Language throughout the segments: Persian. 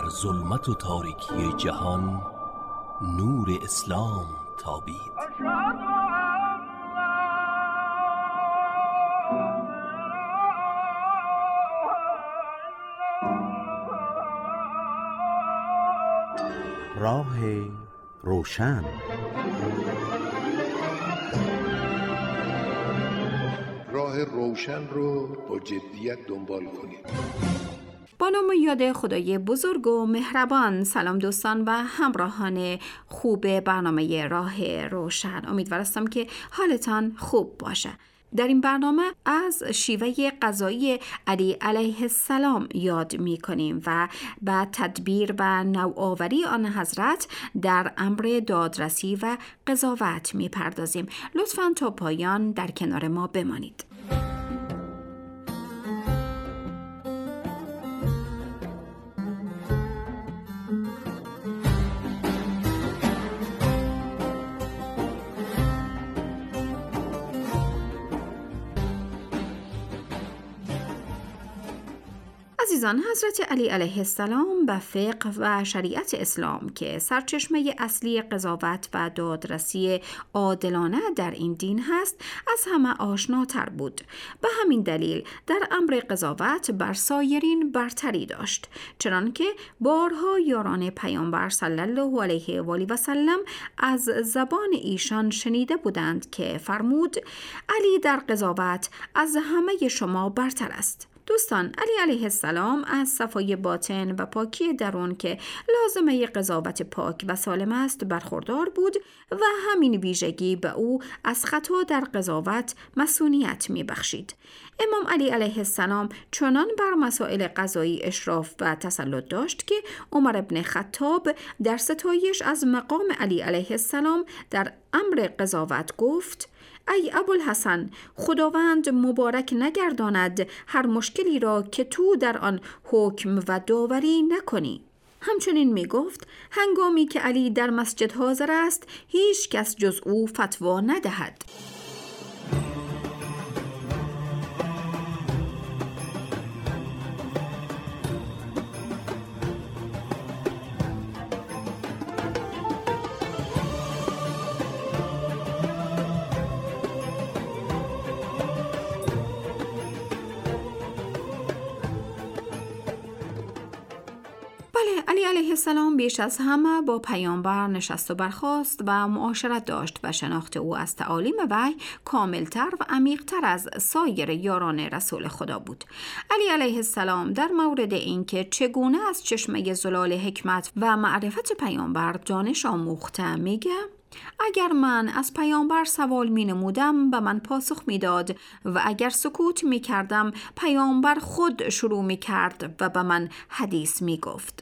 ظلمت و تاریکی جهان نور اسلام تابید. راه روشن. راه روشن رو با جدیت دنبال کنید. با نام و یاد خدای بزرگ و مهربان. سلام دوستان و همراهان خوب برنامه راه روشن. امیدوارم که حالتان خوب باشه. در این برنامه از شیوه غذایی علی علیه السلام یاد می کنیم و به تدبیر و نوآوری آن حضرت در امر دادرسی و قضاوت می پردازیم. لطفاً تا پایان در کنار ما بمانید. عزیزان، حضرت علی علیه السلام به فقه و شریعت اسلام که سرچشمه اصلی قضاوت و دادرسی عادلانه در این دین هست از همه آشناتر بود. به همین دلیل در امر قضاوت بر سایرین برتری داشت، چنانکه بارها یاران پیامبر صلی الله علیه و آله و سلم از زبان ایشان شنیده بودند که فرمود علی در قضاوت از همه شما برتر است. دوستان، علی علیه السلام از صفای باطن و پاکی درون که لازمه قضاوت پاک و سالم است برخوردار بود و همین ویژگی به او از خطا در قضاوت مصونیت می بخشید. امام علی علیه السلام چنان بر مسائل قضایی اشراف و تسلط داشت که عمر ابن خطاب در ستایش از مقام علی علیه السلام در امر قضاوت گفت: ای ابوالحسن، خداوند مبارک نگرداند هر مشکلی را که تو در آن حکم و داوری نکنی. همچنین می گفت هنگامی که علی در مسجد حاضر است هیچ کس جز او فتوا ندهد. علی علیه السلام بیش از همه با پیامبر نشست و برخاست و معاشرت داشت و شناخت او از تعالیم وحی کاملتر و عمیقتر از سایر یاران رسول خدا بود. علی علیه السلام در مورد اینکه چگونه از چشمه زلال حکمت و معرفت پیامبر دانش آموخته میگه: اگر من از پیامبر سوال می نمودم به من پاسخ می داد و اگر سکوت می کردم پیامبر خود شروع می کرد و به من حدیث می گفت.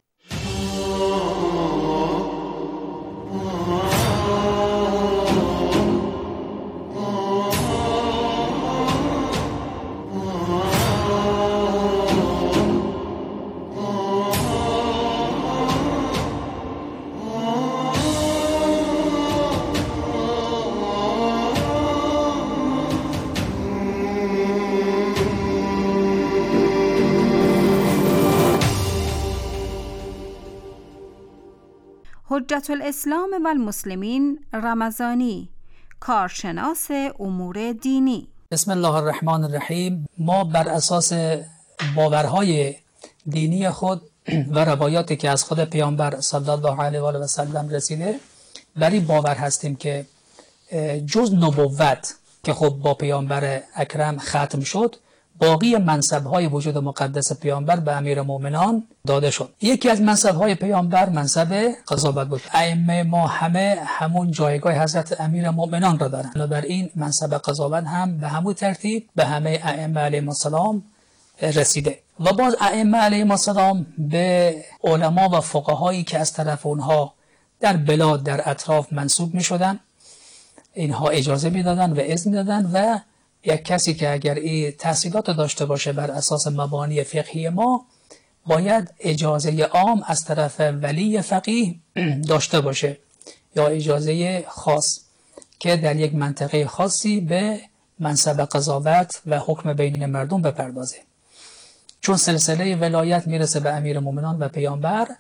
حجت الاسلام و المسلمین رمضانی، کارشناس امور دینی. بسم الله الرحمن الرحیم. ما بر اساس باورهای دینی خود و روایاتی که از خود پیامبر صلی الله علیه و آله و سلم رسیده بر این باور هستیم که جز نبوت که خب با پیامبر اکرم ختم شد، باقی منصب‌های وجود مقدس پیامبر به امیرالمومنان داده شد. یکی از منصب‌های پیامبر منصب قضاوت بود. ائمه ما همون جایگاه حضرت امیرالمومنان را دارند. بنابراین منصب قضاوت هم به همون ترتیب به همه ائمه علیهم السلام رسیده. و باز ائمه علیهم السلام به علما و فقهایی که از طرف اونها در بلاد در اطراف منصوب می‌شدند، اینها اجازه می‌دادند و اذن می‌دادند و یک کسی که اگر این تحصیلات داشته باشه بر اساس مبانی فقهی ما باید اجازه عام از طرف ولی فقیه داشته باشه یا اجازه خاص که در یک منطقه خاصی به منصب قضاوت و حکم بین مردم بپردازه. چون سلسله ولایت میرسه به امیرالمومنان و پیامبر،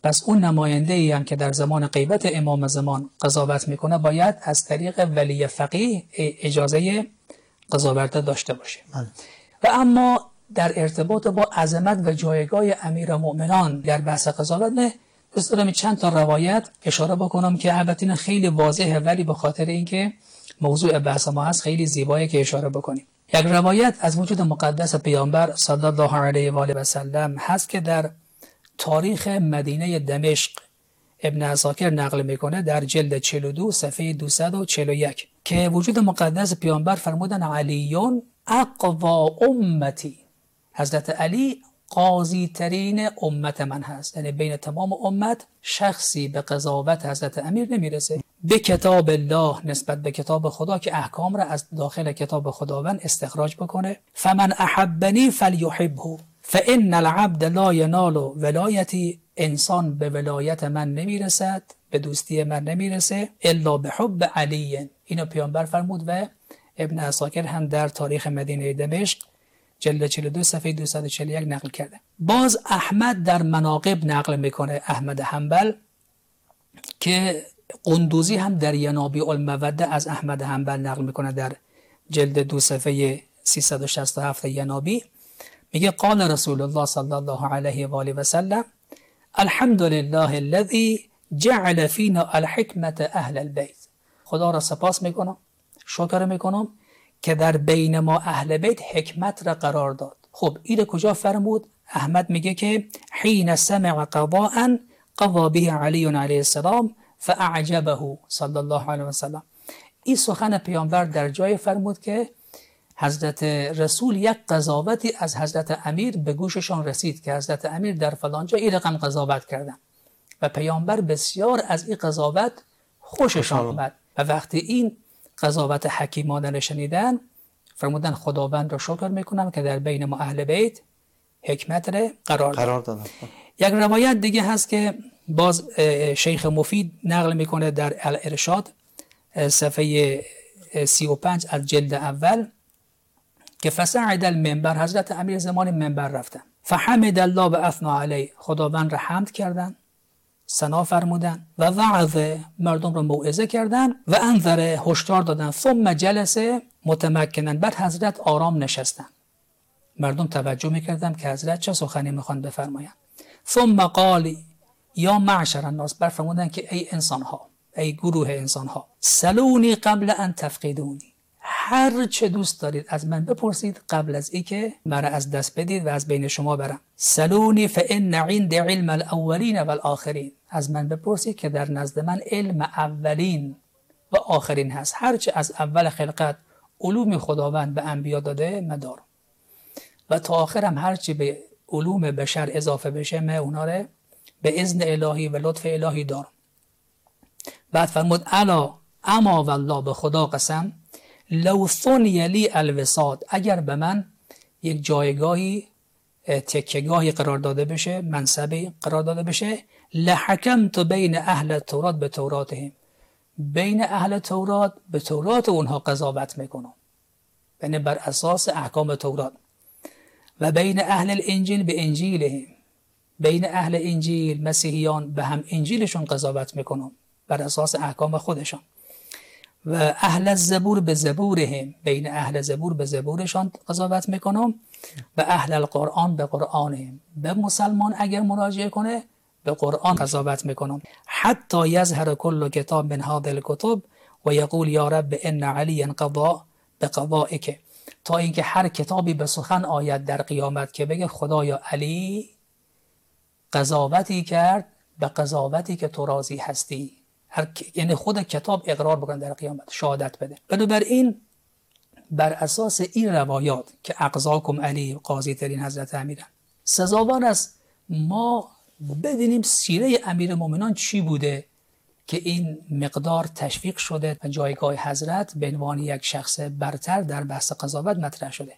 پس اون نماینده ای هم که در زمان غیبت امام زمان قضاوت میکنه باید از طریق ولی فقیه اجازه قضاوت داشته باشه. و اما در ارتباط با عظمت و جایگاه امیرالمؤمنان در بحث قضاوت نه، دوست دارم چند تا روایت اشاره بکنم که البته خیلی واضحه، ولی به خاطر اینکه موضوع بحث ما هست خیلی زیبایه که اشاره بکنیم. یک روایت از وجود مقدس پیامبر صلی الله علیه و آله و سلم هست که در تاریخ مدینه دمشق ابن عساکر نقل میکنه در جلد 42 صفحه 241 که وجود مقدس پیامبر فرمودن علیون اقوا امتی، حضرت علی قاضی ترین امت من هست، یعنی بین تمام امت شخصی به قضاوت حضرت امیر نمیرسه. به کتاب الله، نسبت به کتاب خدا که احکام را از داخل کتاب خداوند استخراج بکنه. فمن احبنی فلیحبه فان العبد لا ینال ولایتی، انسان به ولایت من نمیرسد، به دوستی من نمیرسه الا به حب علی. اینو پیامبر فرمود و ابن عساکر هم در تاریخ مدینه دمشق جلد 42 صفحه 241 نقل کرده. باز احمد در مناقب نقل میکنه، احمد حنبل، که قندوزی هم در ینابیع الموده از احمد حنبل نقل میکنه در جلد 2 صفحه 367 ینابی، میگه قال رسول الله صلی الله علیه و آله و سلم الحمد لله الذي جعل فينا الحکمت اهل البیت. خدا را سپاس میکنم، شکر میکنم که در بین ما اهل بیت حکمت را قرار داد. خب این کجا فرمود؟ احمد میگه که حین سمع قضاء قضا به علی علیه السلام فاعجبه صلی الله علیه و سلم. این سخن پیامبر در جای فرمود که حضرت رسول یک قضاوتی از حضرت امیر به گوششان رسید که حضرت امیر در فلان جا این رقم قضاوت کردن و پیامبر بسیار از این قضاوت خوششان آمد و وقتی این قضاوت حکیمانه را شنیدن فرمودن خداوند را شکر میکنم که در بین ما اهل بیت حکمت را قرار دادن. یک روایت دیگه هست که باز شیخ مفید نقل میکنه در الارشاد صفحه 35 از جلد اول که فصعد المنبر، حضرت امیر زمان منبر رفتن، فحمد الله و اثنا علیه، خداوند را حمد کردن، ثنا فرمودن و وعظ، مردم را موعظه کردن و انذر، هشدار دادن. ثم جلس متمکنن، بعد حضرت آرام نشستن، مردم توجه میکردن که حضرت چه سخنی میخوان بفرمایند. ثم قال یا معشر الناس، بعد فرمودن که ای انسان ها، ای گروه انسان ها، سلونی قبل ان تفقدونی، هر چه دوست دارید از من بپرسید قبل از ای که مرا از دست بدید و از بین شما برم. سلونی فان عند علم الاولین والآخرین، از من بپرسید که در نزد من علم اولین و آخرین هست، هر چه از اول خلقت علوم خداوند به انبیا داده مدار و تا آخرم هر چه به علوم بشر اضافه بشه من اونا رو به اذن الهی و لطف الهی دارم. بعد فرمود الا اما والله، به خدا قسم، لو ثنی لی الوساط، اگر به من یک جایگاهی تکیه‌گاهی قرار داده بشه، منصبی قرار داده بشه، لحکمت بین اهل تورات به توراتهم، بین اهل تورات به تورات اونها قضاوت میکنم، یعنی بر اساس احکام تورات، و بین اهل الانجیل به انجیلهم، بین اهل انجیل مسیحیان به هم انجیلشون قضاوت میکنم بر اساس احکام خودشان، و اهل الزبور به زبورهم، بین اهل زبور به زبورشان قضاوت میکنم، و اهل القرآن به قرآنهم، به مسلمان اگر مراجعه کنه به قرآن قضاوت میکنم. حتی یظهر کل کتاب من هذه الکتب و یقول یا رب ان علی قضا بقضائک، تا اینکه هر کتابی به سخن آید در قیامت که بگه خدایا علی قضاوتی کرد به قضاوتی که تو راضی هستی، یعنی خود کتاب اقرار بکنه در قیامت، شهادت بده. بنابراین بر اساس این روایات که اقضاکم علی، قاضی ترین حضرت امیرن، سزاوار است ما بدونیم سیره امیرالمومنین چی بوده که این مقدار تشویق شده و جایگاه حضرت به عنوان یک شخص برتر در بحث قضاوت مطرح شده.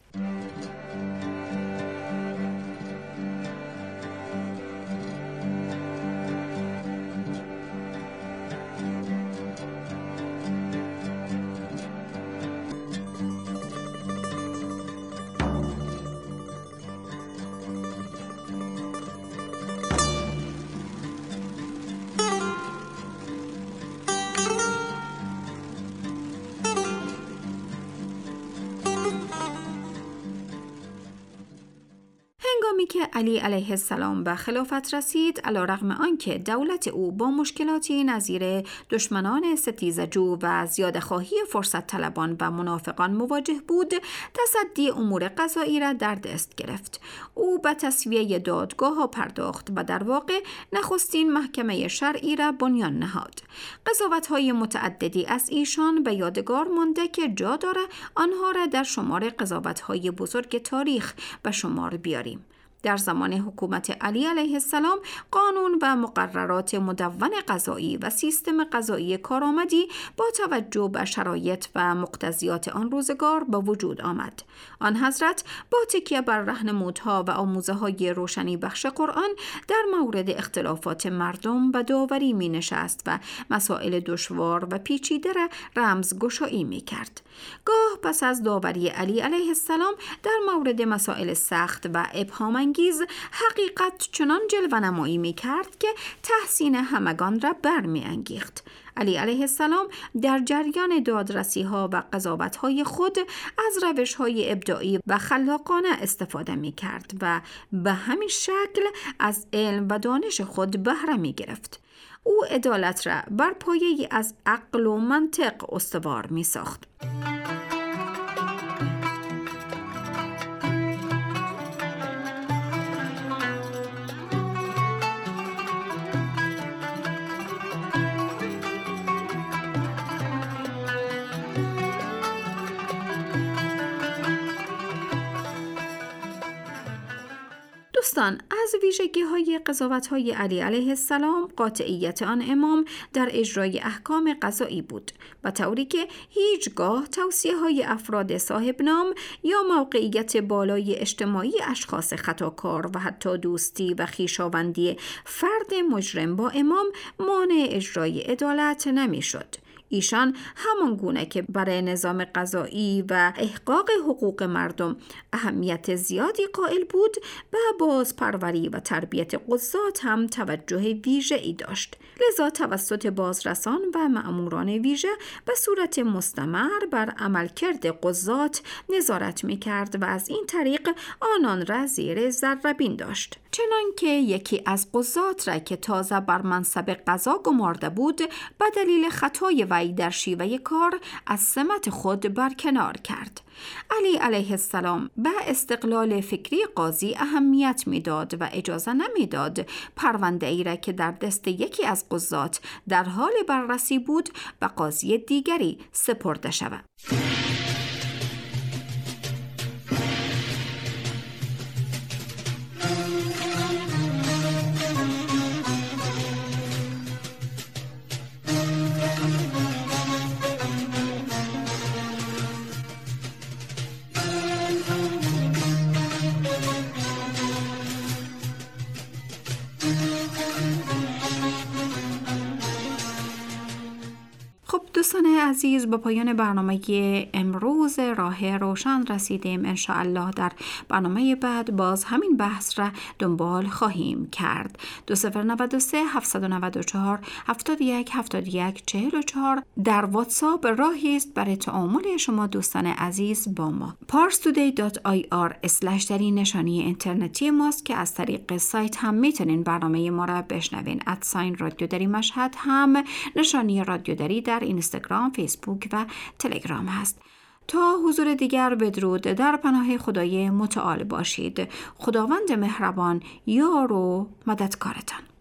که علی علیه السلام به خلافت رسید، علیرغم آنکه دولت او با مشکلاتی نظیر دشمنان ستیزجو و زیاده‌خواهی فرصت طلبان و منافقان مواجه بود، تصدی امور قضایی را در دست گرفت. او به تسویه دادگاه ها پرداخت و در واقع نخستین محکمه شرعی را بنیان نهاد. قضاوت‌های متعددی از ایشان به یادگار مانده که جا دارد آنها را در شمار قضاوت‌های بزرگ تاریخ به شمار بیاریم. در زمان حکومت علی علیه السلام قانون و مقررات مدون قضایی و سیستم قضایی کارآمدی با توجه به شرایط و مقتضیات آن روزگار به وجود آمد. آن حضرت با تکیه بر راهنمودها و آموزه‌های روشنی بخش قرآن در مورد اختلافات مردم به داوری می نشست و مسائل دشوار و پیچیده را رمزگشایی می کرد. گاه پس از داوری علی علیه السلام در مورد مسائل سخت و ابهام حقیقت چنان جلوه نمایی می کرد که تحسین همگان را برمی انگیخت. علی علیه السلام در جریان دادرسی ها و قضاوت های خود از روش های ابداعی و خلاقانه استفاده می کرد و به همین شکل از علم و دانش خود بهره می گرفت. او عدالت را بر پایه‌ای از عقل و منطق استوار می ساخت. دوستان، از ویژگی‌های قضاوت‌های علی علیه السلام قاطعیت آن امام در اجرای احکام قضایی بود، به طوری که هیچگاه توصیه‌های افراد صاحب نام یا موقعیت بالای اجتماعی اشخاص خطاکار و حتی دوستی و خویشاوندی فرد مجرم با امام مانع اجرای عدالت نمی‌شد. ایشان همان گونه که برای نظام قضایی و احقاق حقوق مردم اهمیت زیادی قائل بود، به بازپروری و تربیت قضات هم توجه ویژه‌ای داشت. لذا توسط بازرسان و مأموران ویژه به صورت مستمر بر عملکرد قضات نظارت می‌کرد و از این طریق آنان را زیر ذره‌بین داشت. چنانکه یکی از قضات را که تازه بر منصب قضا گمارده بود، به دلیل خطای وی در شیوه کار از سمت خود برکنار کرد. علی علیه السلام به استقلال فکری قاضی اهمیت میداد و اجازه نمیداد پرونده ای را که در دست یکی از قضات در حال بررسی بود به قاضی دیگری سپرده شود. دوستان عزیز، به پایان برنامه امروز راه روشن رسیدیم. انشاءالله در برنامه بعد باز همین بحث را دنبال خواهیم کرد. 2093 794 71 71 44 در واتساپ راهی است برای تعامل شما دوستان عزیز با ما. parstoday.ir/ در این نشانی اینترنتی ماست که از طریق سایت هم میتونین برنامه ما را بشنوین. @رادیودری مشهد هم نشانی رادیودری در اینستاگرام، فیسبوک و تلگرام هست. تا حضور دیگر بدرود، در پناه خدای متعال باشید. خداوند مهربان یار و مددکارتان.